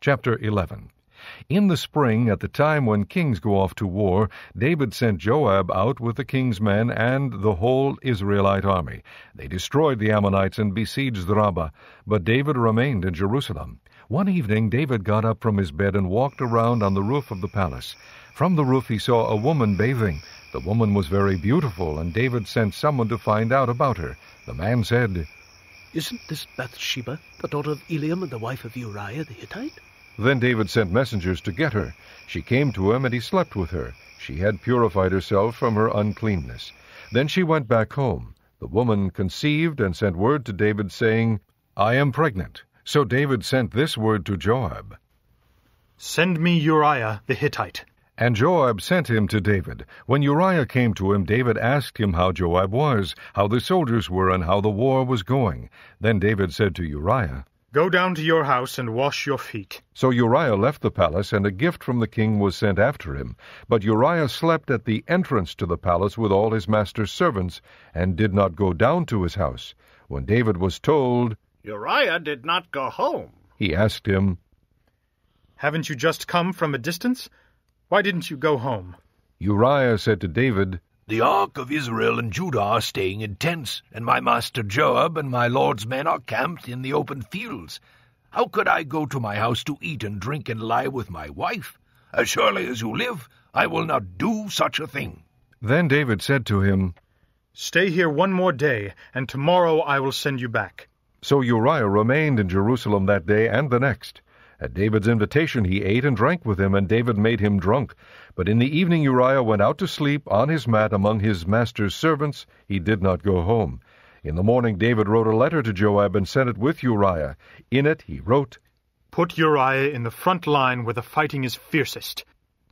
Chapter 11. In the spring, at the time when kings go off to war, David sent Joab out with the king's men and the whole Israelite army. They destroyed the Ammonites and besieged Rabbah, but David remained in Jerusalem. One evening David got up from his bed and walked around on the roof of the palace. From the roof he saw a woman bathing. The woman was very beautiful, and David sent someone to find out about her. The man said, "Isn't this Bathsheba, the daughter of Eliam and the wife of Uriah the Hittite?" Then David sent messengers to get her. She came to him, and he slept with her. She had purified herself from her uncleanness. Then she went back home. The woman conceived and sent word to David, saying, "I am pregnant." So David sent this word to Joab, "Send me Uriah the Hittite." And Joab sent him to David. When Uriah came to him, David asked him how Joab was, how the soldiers were, and how the war was going. Then David said to Uriah, "Go down to your house and wash your feet." So Uriah left the palace, and a gift from the king was sent after him. But Uriah slept at the entrance to the palace with all his master's servants, and did not go down to his house. When David was told, "Uriah did not go home," he asked him, "Haven't you just come from a distance? Why didn't you go home?" Uriah said to David, "The ark of Israel and Judah are staying in tents, and my master Joab and my lord's men are camped in the open fields. How could I go to my house to eat and drink and lie with my wife? As surely as you live, I will not do such a thing." Then David said to him, "Stay here one more day, and tomorrow I will send you back." So Uriah remained in Jerusalem that day and the next. At David's invitation he ate and drank with him, and David made him drunk. But in the evening Uriah went out to sleep on his mat among his master's servants. He did not go home. In the morning David wrote a letter to Joab and sent it with Uriah. In it he wrote, "Put Uriah in the front line where the fighting is fiercest.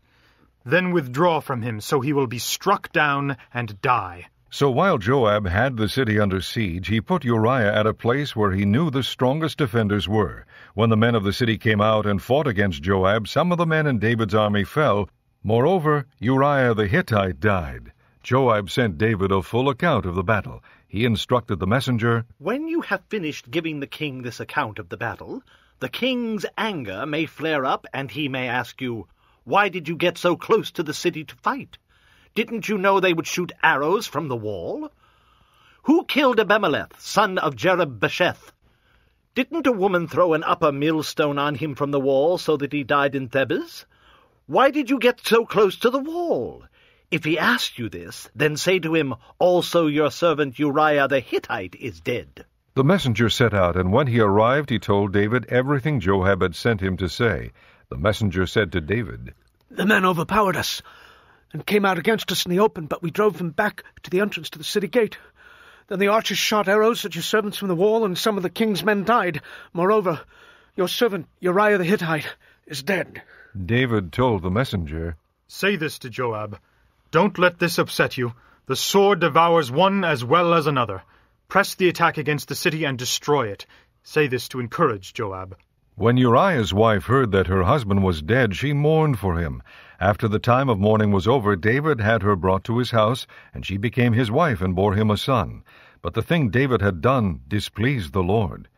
Then withdraw from him, so he will be struck down and die." So while Joab had the city under siege, he put Uriah at a place where he knew the strongest defenders were. When the men of the city came out and fought against Joab, some of the men in David's army fell. Moreover, Uriah the Hittite died. Joab sent David a full account of the battle. He instructed the messenger, "When you have finished giving the king this account of the battle, the king's anger may flare up, and he may ask you, 'Why did you get so close to the city to fight? Didn't you know they would shoot arrows from the wall? Who killed Abimelech, son of Jerub-Besheth? Didn't a woman throw an upper millstone on him from the wall so that he died in Thebez? Why did you get so close to the wall?' If he asks you this, then say to him, 'Also your servant Uriah the Hittite is dead.'" The messenger set out, and when he arrived he told David everything Joab had sent him to say. The messenger said to David, "The men overpowered us and came out against us in the open, but we drove them back to the entrance to the city gate. Then the archers shot arrows at your servants from the wall, and some of the king's men died. Moreover, your servant Uriah the Hittite is dead." David told the messenger, "Say this to Joab. Don't let this upset you. The sword devours one as well as another. Press the attack against the city and destroy it. Say this to encourage Joab." When Uriah's wife heard that her husband was dead, she mourned for him. After the time of mourning was over, David had her brought to his house, and she became his wife and bore him a son. But the thing David had done displeased the Lord.